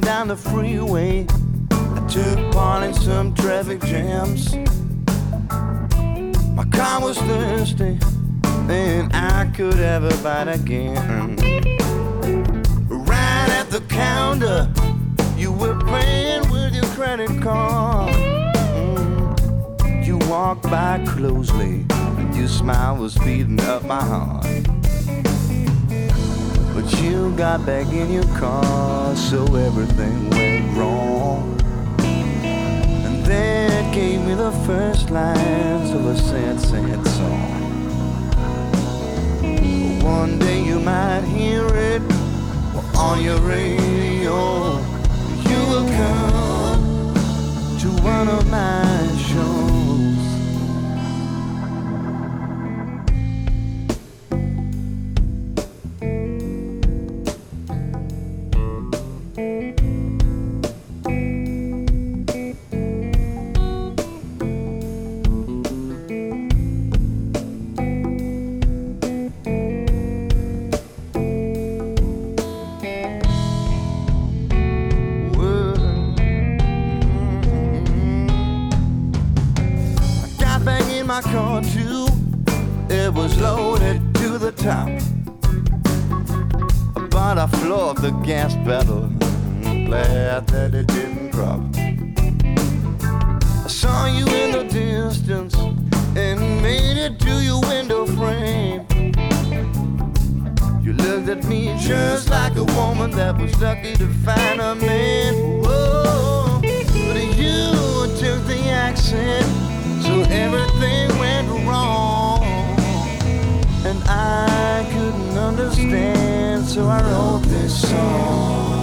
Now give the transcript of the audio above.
down the freeway. I took part in some traffic jams. My car was thirsty, and I could have a bite again. Right at the counter, you were paying with your credit card. You walked by closely, and your smile was beating up my heart. But you got back in your car, so everything went wrong. And that gave me the first lines of a sad, sad song. One day you might hear it on your radio. You will come to one of my shows. My car too, it was loaded to the top, but I floored the gas pedal. Glad that it didn't drop. I saw you in the distance and made it to your window frame. You looked at me just like a woman that was lucky to find a man. Whoa, but you took the accent, so everything went wrong, and I couldn't understand, so I wrote this song.